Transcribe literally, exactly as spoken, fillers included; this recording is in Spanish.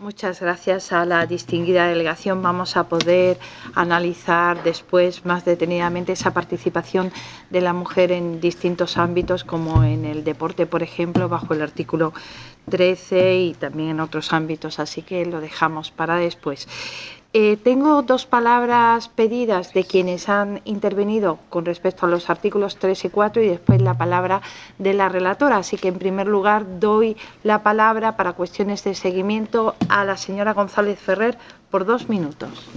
Muchas gracias a la distinguida delegación. Vamos a poder analizar después más detenidamente esa participación de la mujer en distintos ámbitos, como en el deporte, por ejemplo, bajo el artículo trece, y también en otros ámbitos, así que lo dejamos para después. Eh, tengo dos palabras pedidas de quienes han intervenido con respecto a los artículos tres y cuatro, y después la palabra de la relatora. Así que, en primer lugar, doy la palabra para cuestiones de seguimiento a la señora González Ferrer por dos minutos.